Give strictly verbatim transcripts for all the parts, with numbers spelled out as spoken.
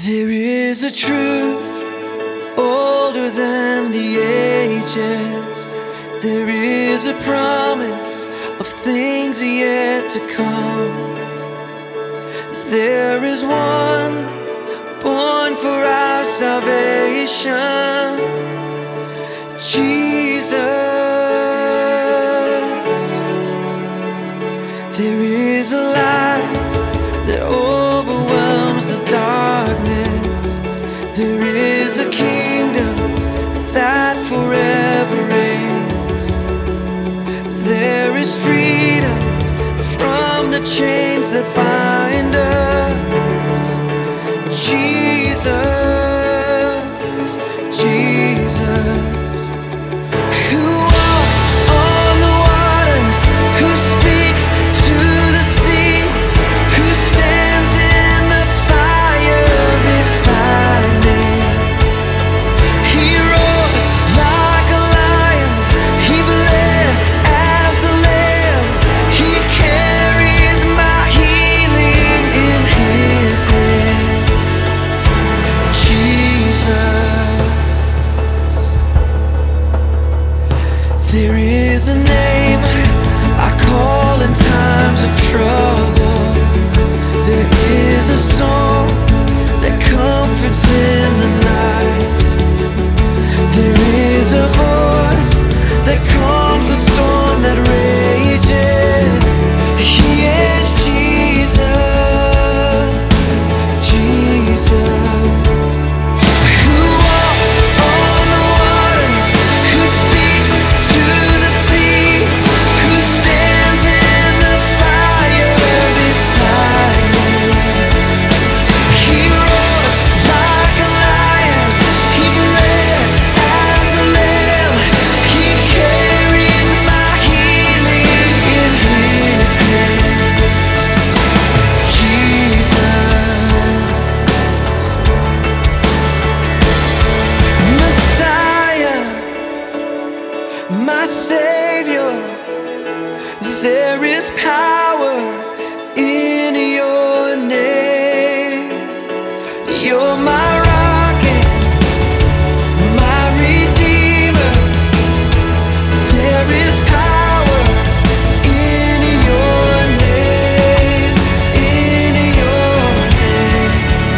There is a truth older than the ages. There is a promise of things yet to come. There is one born for our salvation, Jesus. There is a light that overwhelms the darkness. There is a kingdom that forever reigns. There is freedom from the chains that bind us. Jesus, Jesus, who walks on the waters, who speaks to the sea, who stands in the fire beside me. He roars like a lion, he bled as the lamb. He carries my healing in his hands. Jesus. There is a name I call in times of trouble. There is a song that comforts in the night. There is a voice that calms the storm that rages. He is Jesus, Jesus. My Savior, there is power in your name. You're my rock and my redeemer. There is power in your name, in your name.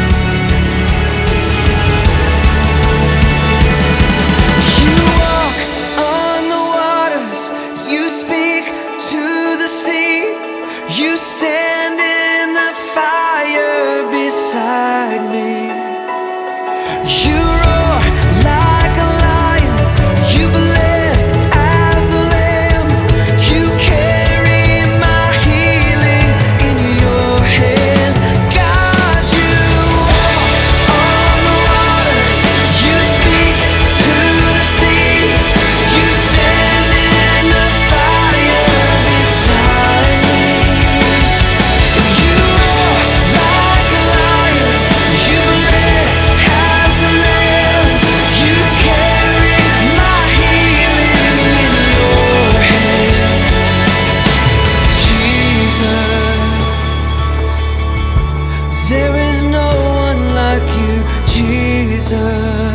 You walk on the waters, you speak to the sea, you stand in the fire beside me. You roar like a lion, you bled as the lamb. You carry my healing in your hands. God, you walk on the waters, you speak to the sea, you stand in the fire beside me. You roar like a lion, you bled as the lamb. You carry my healing in your hands. Jesus, there is no one like you, Jesus.